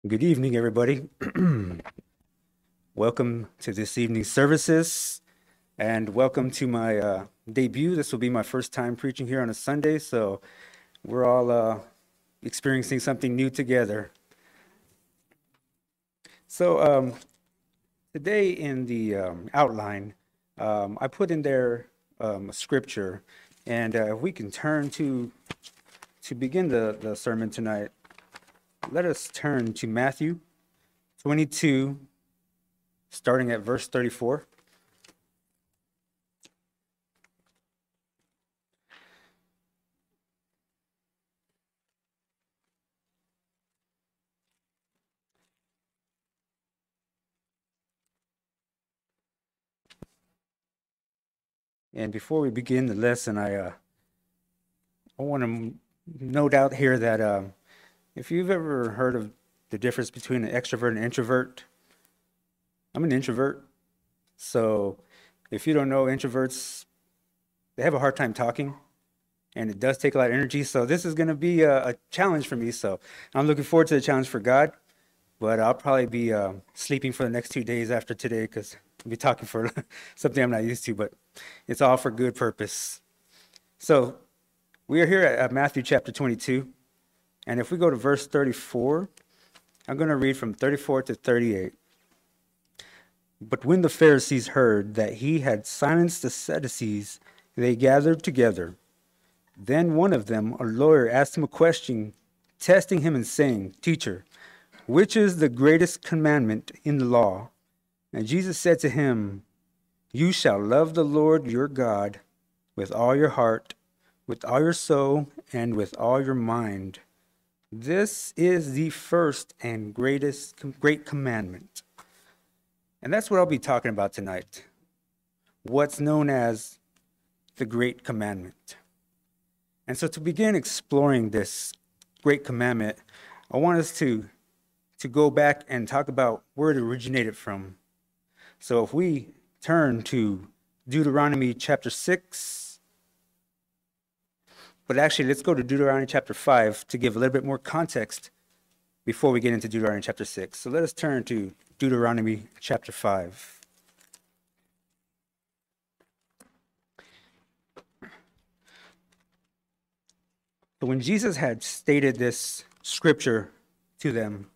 Good evening, everybody. Welcome to this evening's services, and welcome to my debut. This will be my first time preaching here on a Sunday, so we're all experiencing something new together. So today in the outline, I put in there a scripture, and if we can turn to begin the sermon tonight, let us turn to Matthew 22, starting at verse 34. And before we begin the lesson, I want to note out here that if you've ever heard of the difference between an extrovert and introvert, I'm an introvert. So if you don't know, introverts, they have a hard time talking, and it does take a lot of energy. So this is going to be a challenge for me. So I'm looking forward to the challenge for God, but I'll probably be sleeping for the next 2 days after today because I'll be talking for something I'm not used to, but it's all for good purpose. So we are here at Matthew chapter 22, and if we go to verse 34, I'm going to read from 34 to 38. But when the Pharisees heard that he had silenced the Sadducees, they gathered together. Then one of them, a lawyer, asked him a question, testing him and saying, "Teacher, which is the greatest commandment in the law?" And Jesus said to him, "You shall love the Lord your God with all your heart, with all your soul, and with all your mind. This is the first and great commandment." And that's what I'll be talking about tonight. What's known as the Great Commandment. And so to begin exploring this Great Commandment, I want us to go back and talk about where it originated from. So if we turn to Deuteronomy chapter 6, but actually let's go to Deuteronomy chapter 5 to give a little bit more context before we get into Deuteronomy chapter 6. So let us turn to Deuteronomy chapter 5. So when Jesus had stated this scripture to them,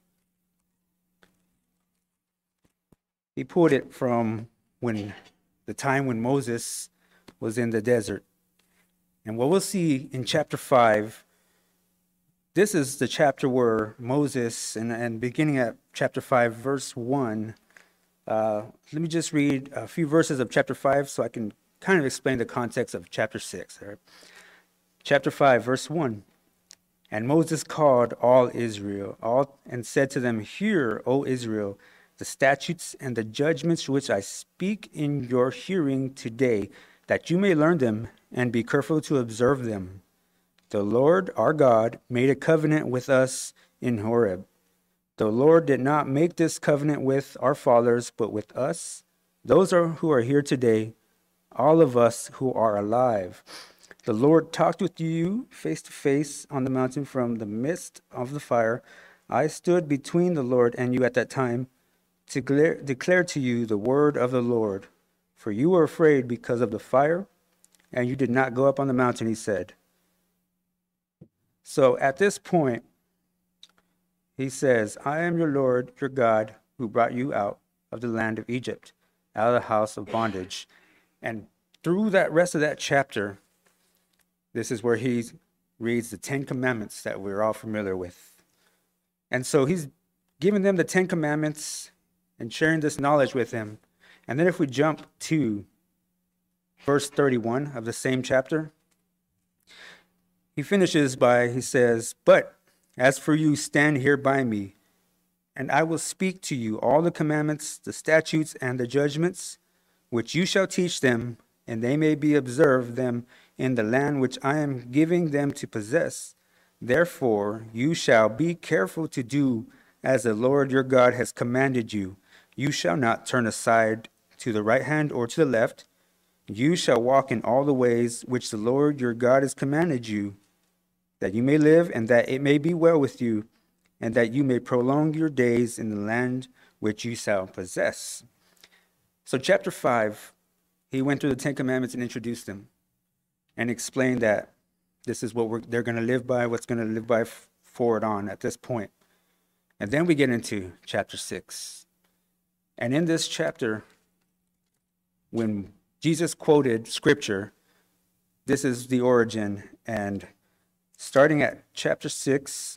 he pulled it from the time when Moses was in the desert. And what we'll see in chapter 5, this is the chapter where Moses, and beginning at chapter 5, verse 1, let me just read a few verses of chapter 5 so I can kind of explain the context of chapter 6. All right? Chapter 5, verse 1. And Moses called all Israel, and said to them, "Hear, O Israel, the statutes and the judgments which I speak in your hearing today, that you may learn them and be careful to observe them. The Lord our God made a covenant with us in Horeb. The Lord did not make this covenant with our fathers, but with us, who are here today, all of us who are alive. The Lord talked with you face to face on the mountain from the midst of the fire. I stood between the Lord and you at that time to declare to you the word of the Lord. For you were afraid because of the fire, and you did not go up on the mountain," he said. So at this point, he says, "I am your Lord, your God, who brought you out of the land of Egypt, out of the house of bondage." And through that rest of that chapter, this is where he reads the 10 Commandments that we're all familiar with. And so he's giving them the 10 Commandments and sharing this knowledge with them. And then if we jump to verse 31 of the same chapter, he says, "But as for you, stand here by me, and I will speak to you all the commandments, the statutes, and the judgments, which you shall teach them, and they may be observed them in the land which I am giving them to possess. Therefore you shall be careful to do as the Lord your God has commanded you. You shall not turn aside to the right hand or to the left. You shall walk in all the ways which the Lord your God has commanded you, that you may live and that it may be well with you, and that you may prolong your days in the land which you shall possess. So chapter 5, he went through the Ten Commandments and introduced them and explained that this is what they're going to live by, what's going to live by forward on at this point. And then we get into chapter 6. And in this chapter, when Jesus quoted scripture, this is the origin. And starting at chapter 6,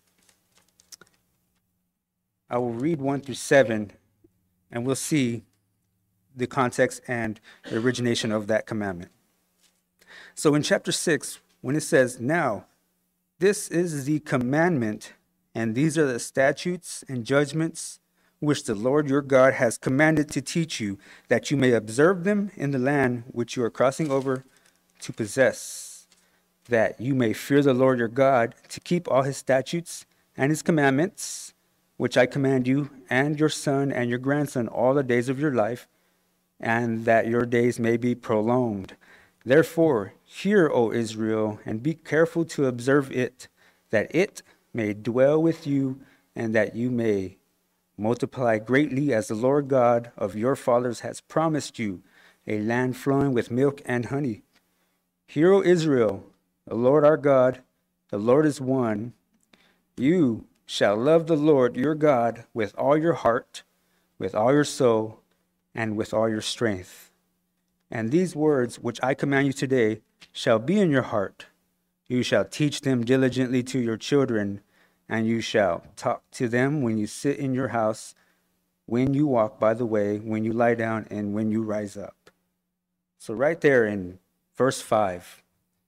I will read 1 through 7, and we'll see the context and the origination of that commandment. So in chapter 6, when it says, "Now, this is the commandment, and these are the statutes and judgments which the Lord your God has commanded to teach you, that you may observe them in the land which you are crossing over to possess, that you may fear the Lord your God, to keep all his statutes and his commandments, which I command you and your son and your grandson all the days of your life, and that your days may be prolonged. Therefore, hear, O Israel, and be careful to observe it, that it may dwell with you, and that you may multiply greatly, as the Lord God of your fathers has promised you, a land flowing with milk and honey. Hear, O Israel, the Lord our God, the Lord is one. You shall love the Lord your God with all your heart, with all your soul, and with all your strength. And these words which I command you today shall be in your heart. You shall teach them diligently to your children, and you shall talk to them when you sit in your house, when you walk by the way, when you lie down, and when you rise up." So right there in verse 5,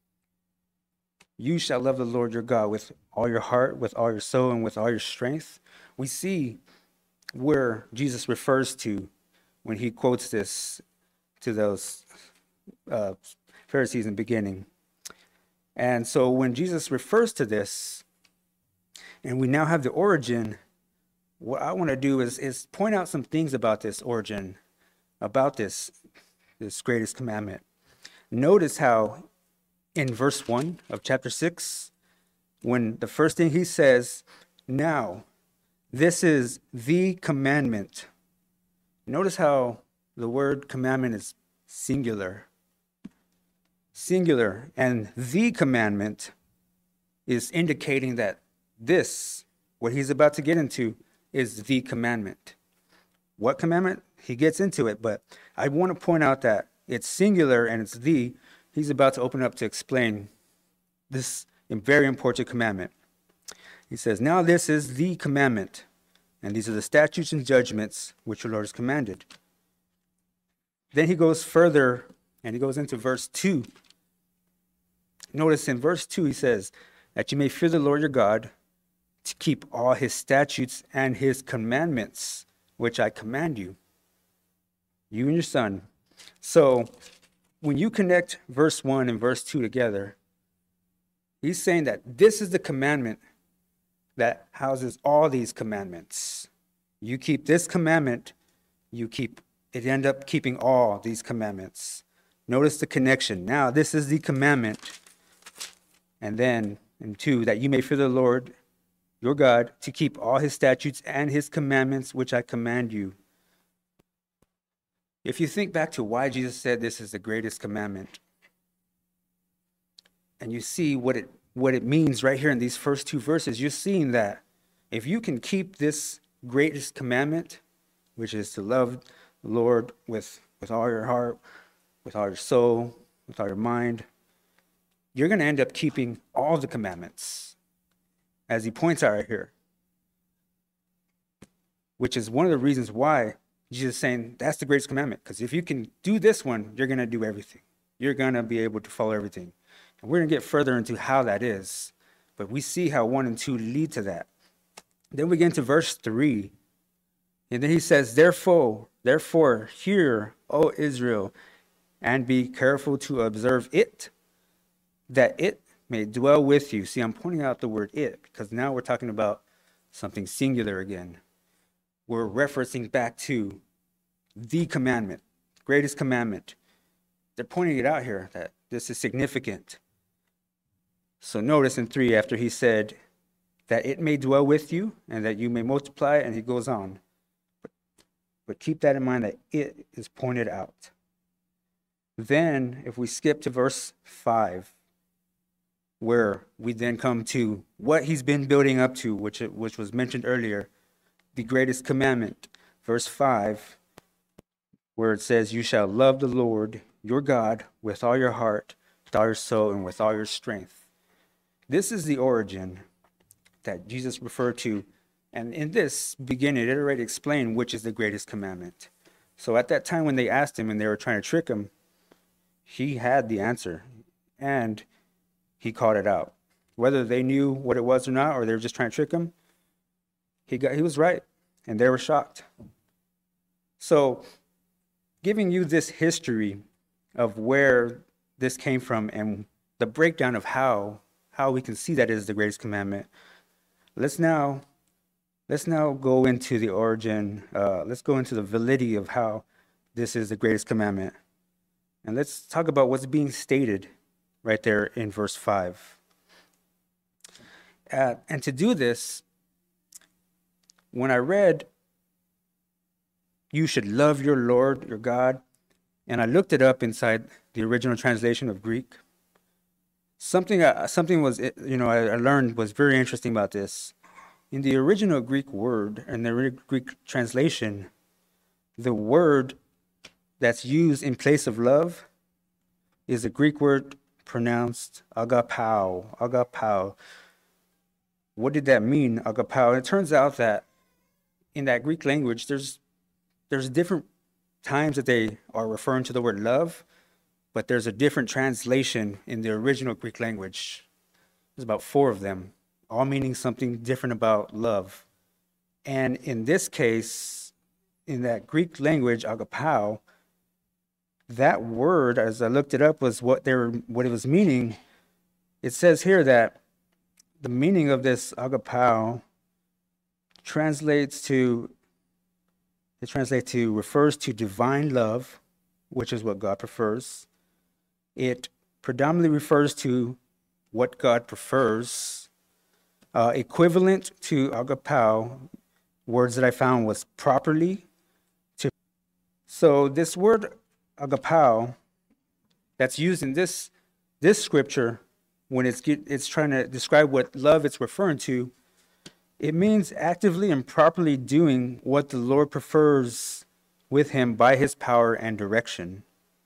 you shall love the Lord your God with all your heart, with all your soul, and with all your strength. We see where Jesus refers to when he quotes this to those Pharisees in the beginning. And so when Jesus refers to this, and we now have the origin, what I want to do is point out some things about this origin, about this greatest commandment. Notice how in verse 1 of chapter 6, when the first thing he says, "Now, this is the commandment." Notice how the word commandment is singular. Singular. And the commandment is indicating that this, what he's about to get into, is the commandment. What commandment? He gets into it, but I want to point out that it's singular and it's the. He's about to open up to explain this very important commandment. He says, "Now this is the commandment, and these are the statutes and judgments which the Lord has commanded." Then he goes further, and he goes into verse 2. Notice in verse 2 he says, "That you may fear the Lord your God, to keep all his statutes and his commandments, which I command you, you and your son." So when you connect verse 1 and verse 2 together, he's saying that this is the commandment that houses all these commandments. You keep this commandment, it end up keeping all these commandments. Notice the connection. Now, this is the commandment. And then in 2, that you may fear the Lord your God, to keep all his statutes and his commandments, which I command you. If you think back to why Jesus said this is the greatest commandment, and you see what it means right here in these first 2 verses, you're seeing that if you can keep this greatest commandment, which is to love the Lord with all your heart, with all your soul, with all your mind, you're going to end up keeping all the commandments, as he points out right here, which is one of the reasons why Jesus is saying that's the greatest commandment, because if you can do this one, you're going to do everything. You're going to be able to follow everything. And we're going to get further into how that is, but we see how 1 and 2 lead to that. Then we get into verse 3, and then he says, Therefore, hear, O Israel, and be careful to observe it, that it may dwell with you." See, I'm pointing out the word "it" because now we're talking about something singular again. We're referencing back to the commandment, greatest commandment. They're pointing it out here that this is significant. So notice in 3, after he said, that it may dwell with you and that you may multiply, and he goes on. But keep that in mind that it is pointed out. Then, if we skip to verse 5, where we then come to what he's been building up to, which was mentioned earlier, the greatest commandment, verse 5, where it says, "You shall love the Lord your God with all your heart, with all your soul, and with all your strength." This is the origin that Jesus referred to. And in this beginning, it already explained which is the greatest commandment. So at that time when they asked him and they were trying to trick him, he had the answer, and he called it out. Whether they knew what it was or not, or they were just trying to trick him, he was right, and they were shocked. So giving you this history of where this came from and the breakdown of how we can see that it is the greatest commandment, let's now go into the origin. Let's go into the validity of how this is the greatest commandment. And let's talk about what's being stated right there in verse 5. And to do this, when I read, "You should love your Lord, your God," and I looked it up inside the original translation of Greek, something was, I learned was very interesting about this. In the original Greek word, and the Greek translation, the word that's used in place of love is a Greek word pronounced agapao. What did that mean, agapao? It turns out that in that Greek language, there's different times that they are referring to the word love, but there's a different translation in the original Greek language. There's about 4 of them, all meaning something different about love. And in this case, in that Greek language, agapao, that word, as I looked it up, was what it was meaning. It says here that the meaning of this agapao refers to divine love, which is what God prefers. It predominantly refers to what God prefers. Equivalent to agapao, words that I found was properly. So this word agapao that's used in this scripture, when it's trying to describe what love it's referring to, it means actively and properly doing what the Lord prefers with him by his power and direction.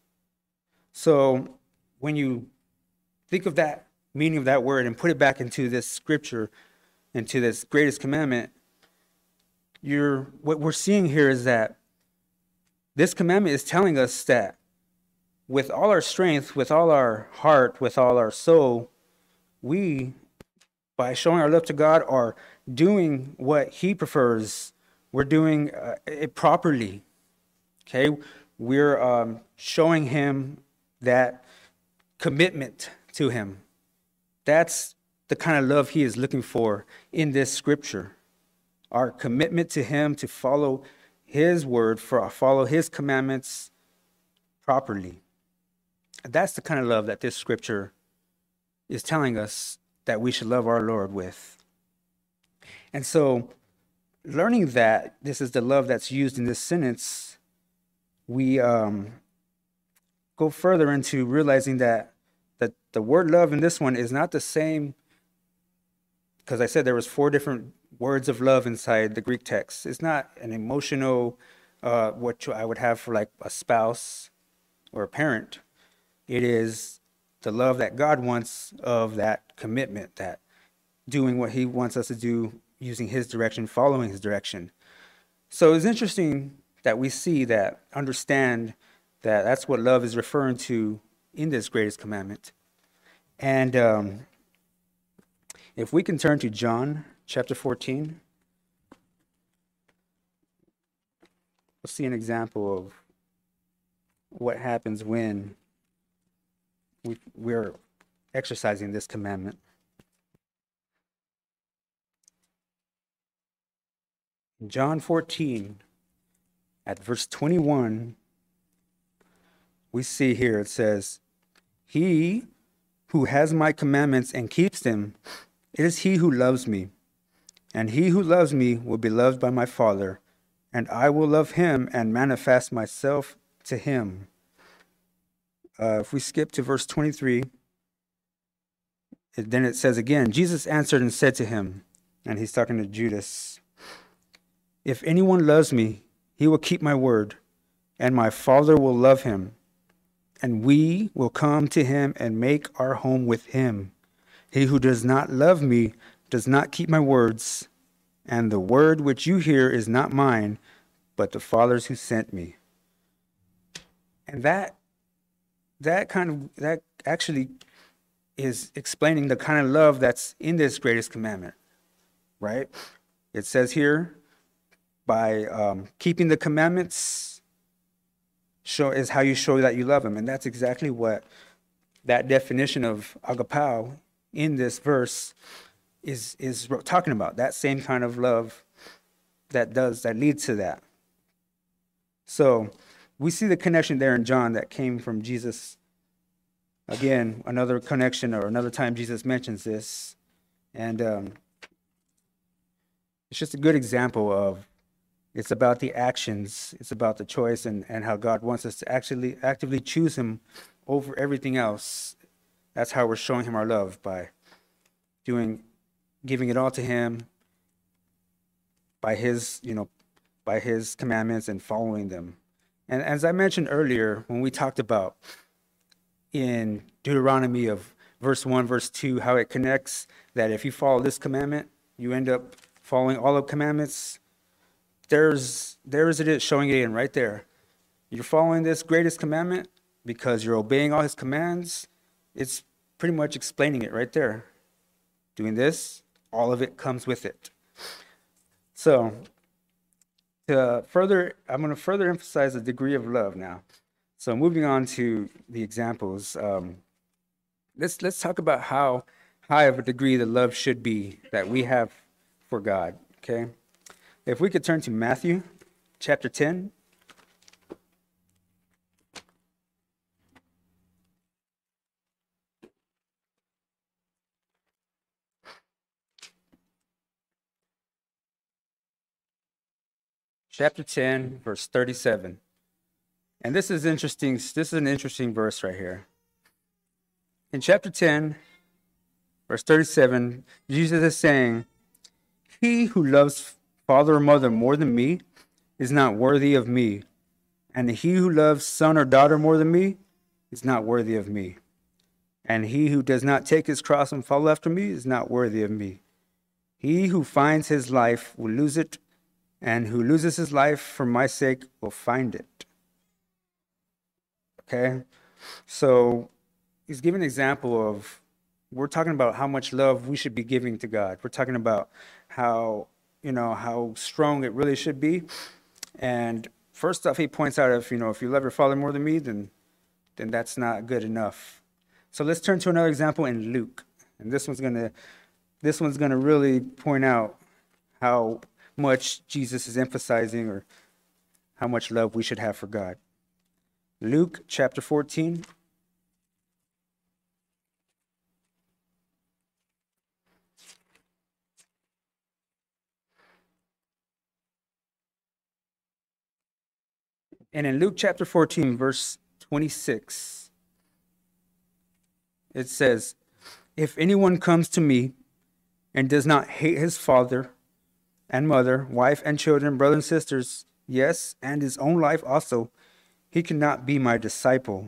So when you think of that meaning of that word and put it back into this scripture, into this greatest commandment, what we're seeing here is that this commandment is telling us that with all our strength, with all our heart, with all our soul, we, by showing our love to God, are doing what he prefers. We're doing it properly. Okay? We're showing him that commitment to him. That's the kind of love he is looking for in this scripture. Our commitment to him, to follow his word, follow his commandments properly. That's the kind of love that this scripture is telling us that we should love our Lord with. And so, learning that this is the love that's used in this sentence, we go further into realizing that the word love in this one is not the same, because I said there was 4 different words of love inside the Greek text. It's not an emotional, what I would have for like a spouse or a parent. It is the love that God wants, of that commitment, that doing what he wants us to do, using his direction, following his direction. So it's interesting that we see that, understand that that's what love is referring to in this greatest commandment. And if we can turn to John chapter 14, we'll see an example of what happens when we're exercising this commandment. John 14, at verse 21, we see here it says, "He who has my commandments and keeps them, it is he who loves me. And he who loves me will be loved by my Father, and I will love him and manifest myself to him. If we skip to verse 23, then it says again, Jesus answered and said to him, and he's talking to Judas, if anyone loves me, he will keep my word, and my Father will love him, and we will come to him and make our home with him. He who does not love me does not keep my words, and the word which you hear is not mine, but the Father's who sent me. And that actually is explaining the kind of love that's in this greatest commandment, right? It says here, by keeping the commandments is how you show that you love him. And that's exactly what that definition of agapao in this verse is talking about. That same kind of love that leads to that. So we see the connection there in John that came from Jesus. Again, another connection, or another time Jesus mentions this. And it's just a good example of, it's about the actions, it's about the choice, and how God wants us to actually actively choose him over everything else. That's how we're showing him our love, by giving it all to him, by his commandments and following them. And as I mentioned earlier, when we talked about in Deuteronomy of verse 1, verse 2, how it connects that if you follow this commandment, you end up following all the commandments. There's it is showing it in right there. You're following this greatest commandment because you're obeying all his commands. It's pretty much explaining it right there. Doing this, all of it comes with it. So I'm going to further emphasize the degree of love now. So moving on to the examples, let's talk about how high of a degree the love should be that we have for God. Okay, if we could turn to Matthew chapter 10. Chapter 10, verse 37. And this is interesting. This is an interesting verse right here. In chapter 10, verse 37, Jesus is saying, he who loves father or mother more than me is not worthy of me. And he who loves son or daughter more than me is not worthy of me. And he who does not take his cross and follow after me is not worthy of me. He who finds his life will lose it, and who loses his life for my sake will find it. Okay? So he's giving an example of, we're talking about how much love we should be giving to God. We're talking about how strong it really should be. And first off, he points out, if you love your father more than me, then that's not good enough. So let's turn to another example in Luke. And this one's gonna really point out how much Jesus is emphasizing, or how much love we should have for God. Luke chapter 14. And in Luke chapter 14, verse 26, it says, if anyone comes to me and does not hate his father and mother, wife and children, brothers and sisters, yes, and his own life also, he cannot be my disciple.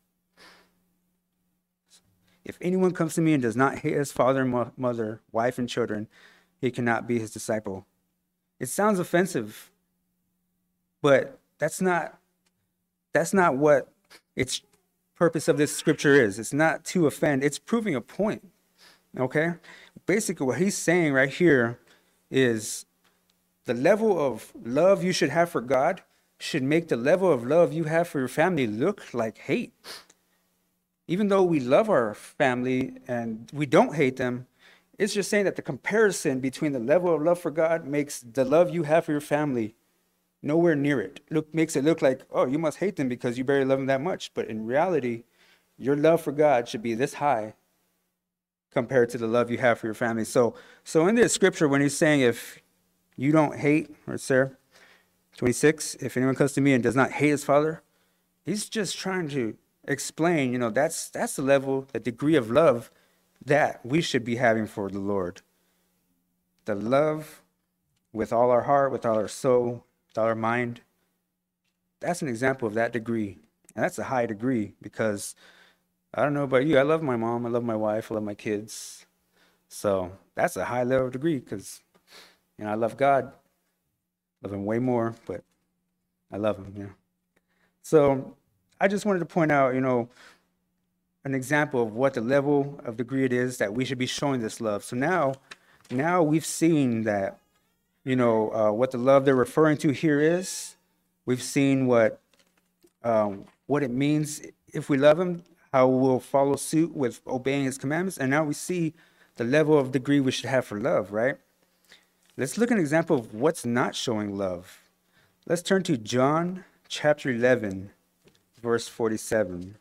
If anyone comes to me and does not hate his father and mother, wife and children, he cannot be his disciple. It sounds offensive, but that's not what its purpose of this scripture is. It's not to offend, it's proving a point. Okay? Basically, what he's saying right here is the level of love you should have for God should make the level of love you have for your family look like hate. Even though we love our family and we don't hate them, it's just saying that the comparison between the level of love for God makes the love you have for your family nowhere near it. Makes it look like, oh, you must hate them because you barely love them that much. But in reality, your love for God should be this high compared to the love you have for your family. So in this scripture, when he's saying, if you don't hate, or sir, 26, if anyone comes to me and does not hate his father, he's just trying to explain, that's the level, the degree of love that we should be having for the Lord. The love with all our heart, with all our soul, with all our mind. That's an example of that degree. And that's a high degree, because I don't know about you, I love my mom, I love my wife, I love my kids. So that's a high level degree, because I love God. Love him way more, but I love him. So I just wanted to point out, an example of what the level of degree it is that we should be showing this love. So now we've seen that, what the love they're referring to here is. We've seen what it means if we love him, how we'll follow suit with obeying his commandments. And now we see the level of degree we should have for love, right? Let's look at an example of what's not showing love. Let's turn to John chapter 11, verse 47.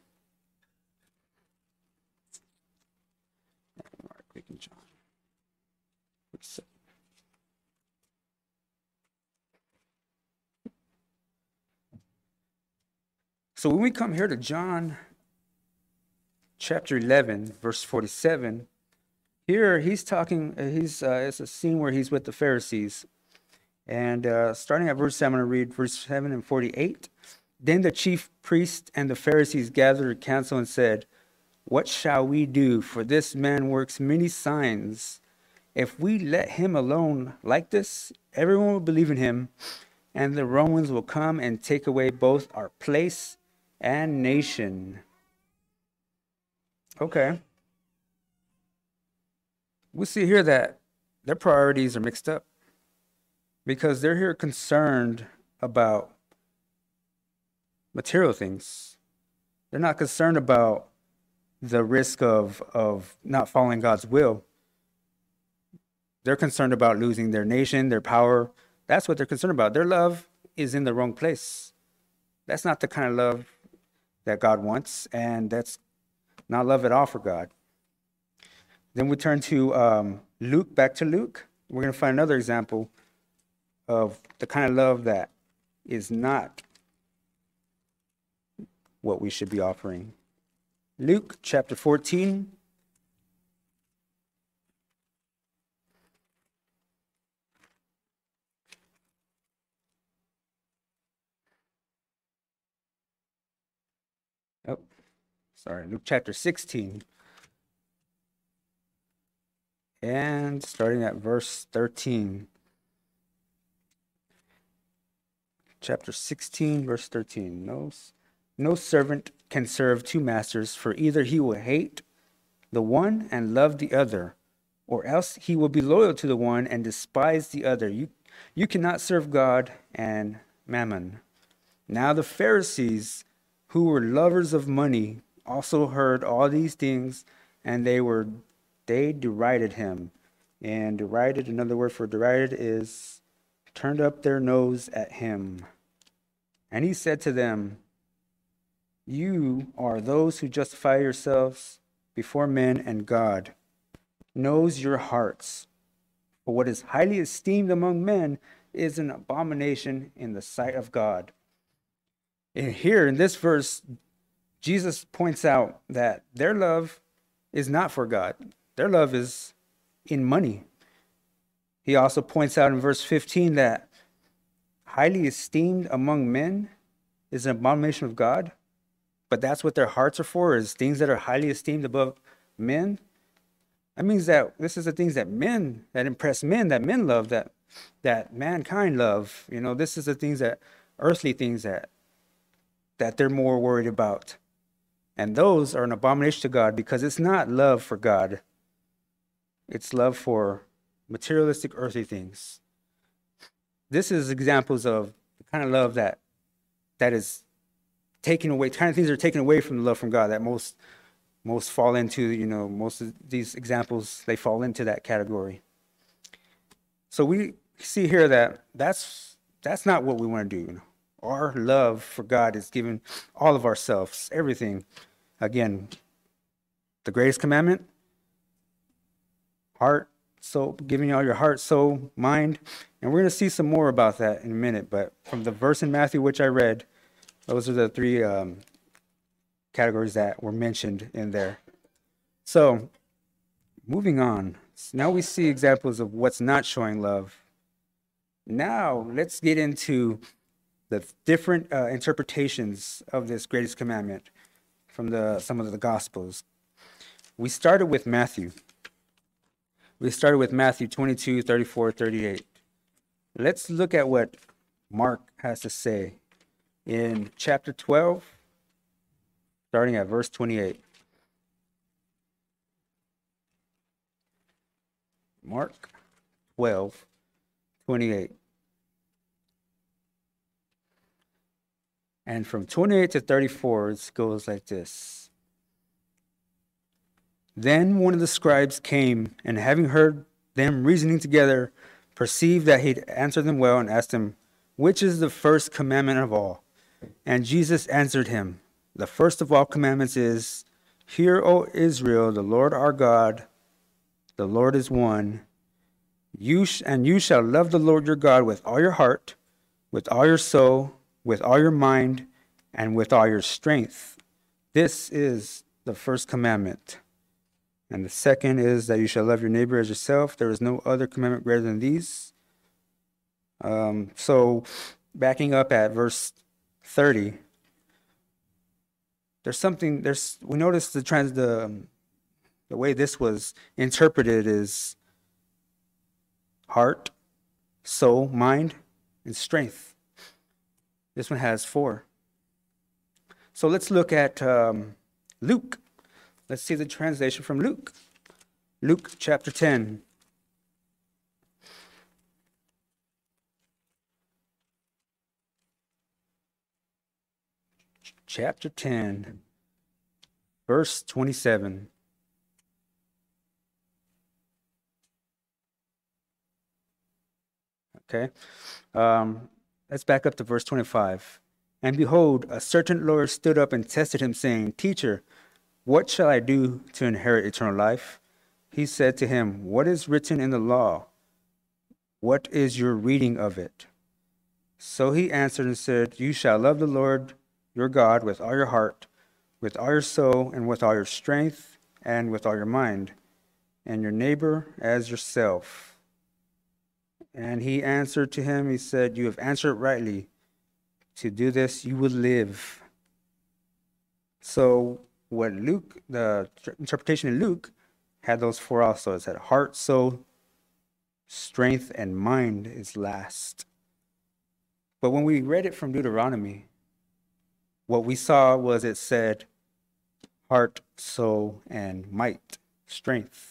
John 47. So when we come here to John chapter 11, verse 47, here he's talking, it's a scene where he's with the Pharisees. And starting at verse 7, I'm going to read verse 7 and 48. Then the chief priests and the Pharisees gathered a council and said, "What shall we do? For this man works many signs. If we let him alone like this, everyone will believe in him, and the Romans will come and take away both our place and nation." Okay. We see here that their priorities are mixed up, because they're here concerned about material things. They're not concerned about the risk of not following God's will. They're concerned about losing their nation, their power. That's what they're concerned about. Their love is in the wrong place. That's not the kind of love that God wants, and that's not love at all for God. Then we turn to Luke, back to Luke. We're going to find another example of the kind of love that is not what we should be offering. Luke chapter 14. Luke chapter 16. And starting at verse 13. Chapter 16, verse 13. No servant can serve two masters, for either he will hate the one and love the other, or else he will be loyal to the one and despise the other. You cannot serve God and mammon. Now the Pharisees, who were lovers of money, also heard all these things, and they derided him. And derided, another word for derided, is turned up their nose at him. And he said to them, "You are those who justify yourselves before men, and God knows your hearts. For what is highly esteemed among men is an abomination in the sight of God." And here in this verse, Jesus points out that their love is not for God. Their love is in money. He also points out in verse 15 that highly esteemed among men is an abomination of God, but that's what their hearts are for, is things that are highly esteemed above men. That means that this is the things that impress men, that men love, that mankind love. This is the things that, earthly things that they're more worried about. And those are an abomination to God, because it's not love for God. It's love for materialistic, earthly things. This is examples of the kind of love that is taken away, kind of things that are taken away from the love from God, that most fall into, most of these examples, they fall into that category. So we see here that that's not what we want to do. Our love for God is giving all of ourselves, everything. Again, the greatest commandment, heart, soul, giving all your heart, soul, mind. And we're going to see some more about that in a minute. But from the verse in Matthew, which I read, those are the three categories that were mentioned in there. So moving on. Now we see examples of what's not showing love. Now let's get into the different interpretations of this greatest commandment from some of the Gospels. We started with Matthew. We started with Matthew 22, 34, 38. Let's look at what Mark has to say in chapter 12, starting at verse 28. Mark 12, 28. And from 28 to 34, it goes like this. Then one of the scribes came, and having heard them reasoning together, perceived that he'd answered them well, and asked him, which is the first commandment of all? And Jesus answered him, the first of all commandments is, hear, O Israel, the Lord our God, the Lord is one. You shall love the Lord your God with all your heart, with all your soul, with all your mind, and with all your strength. This is the first commandment. And the second is that you shall love your neighbor as yourself. There is no other commandment greater than these. So backing up at verse 30, we notice the way this was interpreted is heart, soul, mind, and strength. This one has 4. So let's look at Luke. Let's see the translation from Luke. Luke chapter 10. Chapter 10, verse 27. Okay. Let's back up to verse 25. And behold, a certain lawyer stood up and tested him, saying, Teacher, what shall I do to inherit eternal life? He said to him, what is written in the law? What is your reading of it? So he answered and said, you shall love the Lord your God with all your heart, with all your soul, and with all your strength, and with all your mind, and your neighbor as yourself. And he answered to him, he said, you have answered rightly. To do this, you will live. So what Luke, the interpretation in Luke, had those 4 also. It said heart, soul, strength, and mind is last. But when we read it from Deuteronomy, what we saw was it said heart, soul, and might, strength.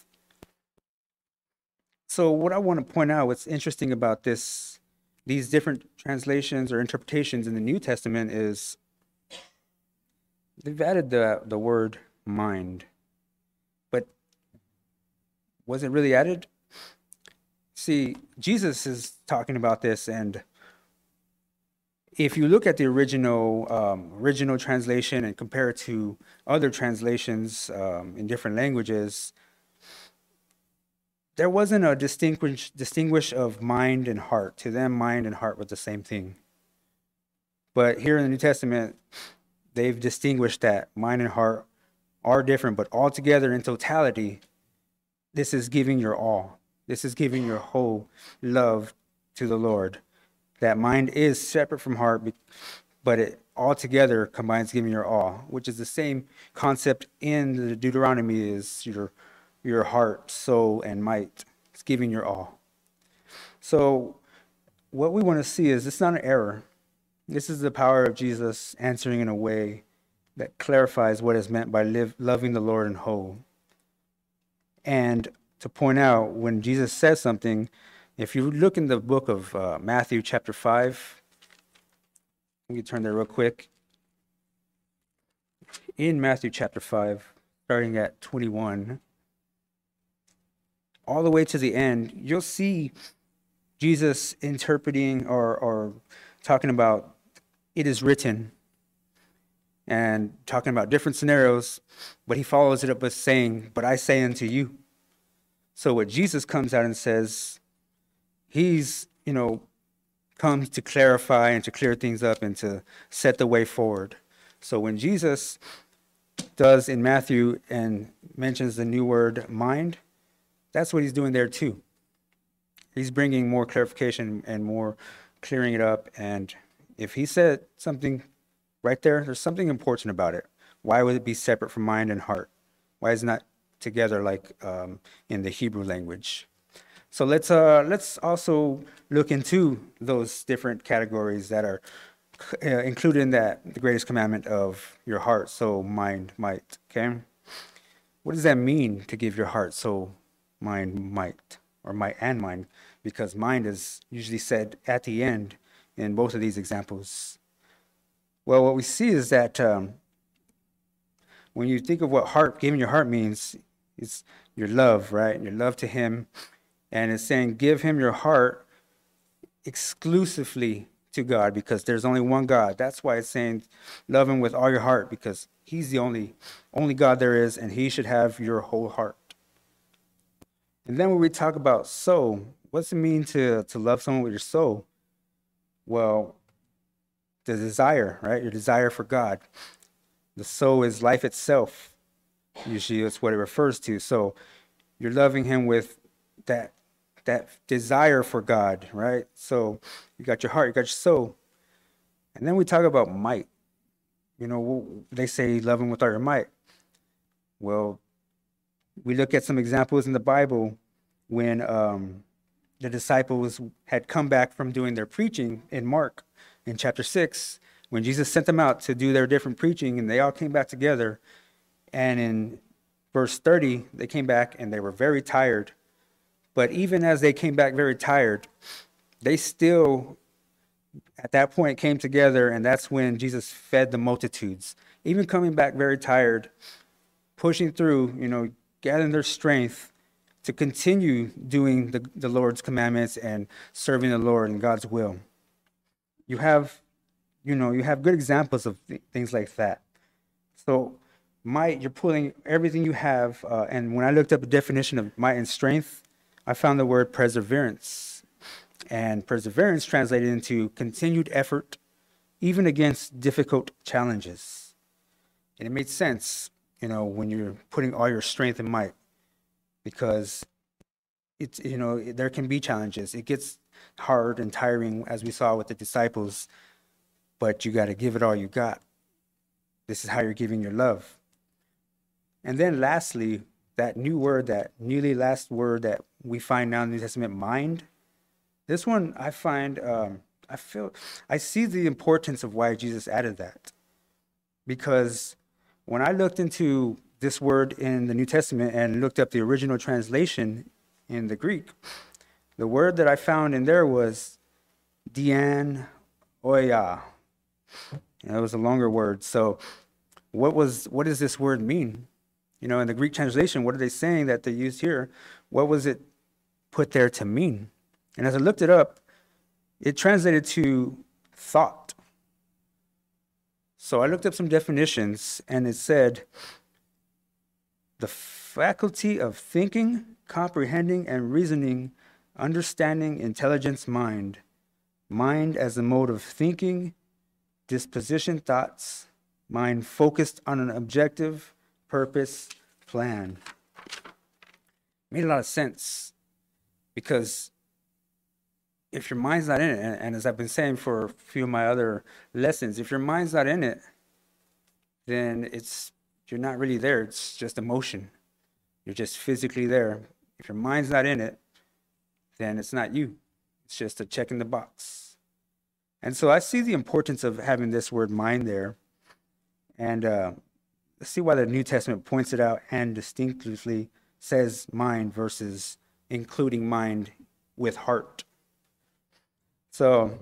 So what I want to point out, what's interesting about these different translations or interpretations in the New Testament is they've added the word mind. But was it really added? See, Jesus is talking about this, and if you look at the original translation and compare it to other translations in different languages, there wasn't a distinguish of mind and heart. To them, mind and heart was the same thing. But here in the New Testament, they've distinguished that mind and heart are different, but all together in totality, this is giving your all. This is giving your whole love to the Lord. That mind is separate from heart, but it all together combines giving your all, which is the same concept in the Deuteronomy is your heart, soul, and might. It's giving your all. So what we want to see is it's not an error. This is the power of Jesus answering in a way that clarifies what is meant by loving the Lord in whole. And to point out, when Jesus says something, if you look in the book of Matthew chapter 5, let me turn there real quick. In Matthew chapter 5, starting at 21, all the way to the end, you'll see Jesus interpreting or talking about it is written and talking about different scenarios, but he follows it up with saying, but I say unto you. So what Jesus comes out and says, he's, comes to clarify and to clear things up and to set the way forward. So when Jesus does in Matthew and mentions the new word mind, that's what he's doing there too. He's bringing more clarification and more clearing it up. And if he said something right there, there's something important about it. Why would it be separate from mind and heart? Why is it not together like in the Hebrew language? So let's also look into those different categories that are included in that, the greatest commandment of your heart, soul, mind, might. Okay, what does that mean to give your heart, soul, mind, might, or might and mind? Because mind is usually said at the end in both of these examples. Well, what we see is that when you think of what heart, giving your heart means, it's your love, right? Your love to Him. And it's saying, give Him your heart exclusively to God, because there's only one God. That's why it's saying, love Him with all your heart, because He's the only God there is, and He should have your whole heart. And then when we talk about soul, what's it mean to love someone with your soul? Well, the desire, right? Your desire for God. The soul is life itself. Usually that's what it refers to. So you're loving Him with that desire for God, right? So you got your heart, you got your soul. And then we talk about might. They say love Him with all your might. Well, we look at some examples in the Bible when the disciples had come back from doing their preaching in Mark in chapter 6, when Jesus sent them out to do their different preaching, and they all came back together. And in verse 30, they came back and they were very tired. But even as they came back very tired, they still, at that point, came together, and that's when Jesus fed the multitudes. Even coming back very tired, pushing through, gathering their strength to continue doing the Lord's commandments and serving the Lord in God's will. You have good examples of things like that. So might, you're pulling everything you have, and when I looked up the definition of might and strength, I found the word perseverance. And perseverance translated into continued effort, even against difficult challenges. And it made sense, when you're putting all your strength and might, because it's, there can be challenges. It gets hard and tiring, as we saw with the disciples, but you got to give it all you got. This is how you're giving your love. And then lastly, that newly last word that we find now in the New Testament, mind. This one I find, I see the importance of why Jesus added that. Because when I looked into this word in the New Testament and looked up the original translation in the Greek, the word that I found in there was dian oia. And it was a longer word. So what does this word mean? In the Greek translation, what are they saying that they used here? What was it put there to mean? And as I looked it up, it translated to thought. So I looked up some definitions, and it said, the faculty of thinking, comprehending, and reasoning, understanding, intelligence, mind. Mind as a mode of thinking, disposition, thoughts, mind focused on an objective, purpose, plan. Made a lot of sense, because if your mind's not in it, and as I've been saying for a few of my other lessons, if your mind's not in it, then you're not really there. It's just emotion. You're just physically there. If your mind's not in it, then it's not you. It's just a check in the box. And so I see the importance of having this word mind there. And let's see why the New Testament points it out and distinctly says mind versus including mind with heart. So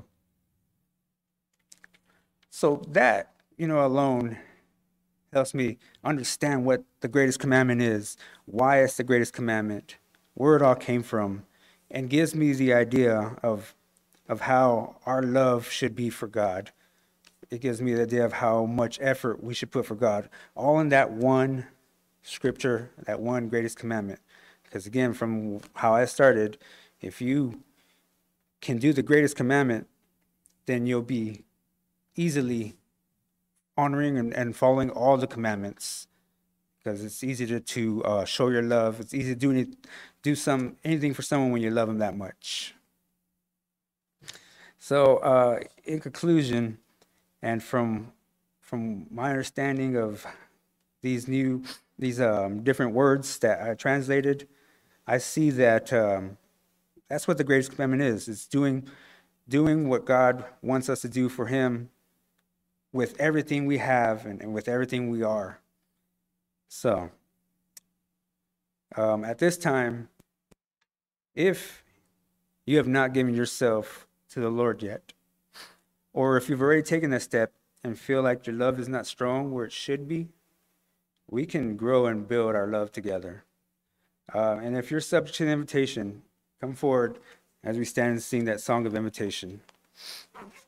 that, alone helps me understand what the greatest commandment is, why it's the greatest commandment, where it all came from, and gives me the idea of how our love should be for God. It gives me the idea of how much effort we should put for God, all in that one scripture, that one greatest commandment. Because again, from how I started, if you can do the greatest commandment, then you'll be easily honoring and following all the commandments. Because it's easy to show your love. It's easy to do anything for someone when you love them that much. So, in conclusion, and from my understanding of these different words that I translated, I see that that's what the greatest commandment is. It's doing what God wants us to do for Him with everything we have and with everything we are. So, at this time, if you have not given yourself to the Lord yet, or if you've already taken that step and feel like your love is not strong where it should be, we can grow and build our love together. And if you're subject to the invitation, come forward as we stand and sing that song of invitation.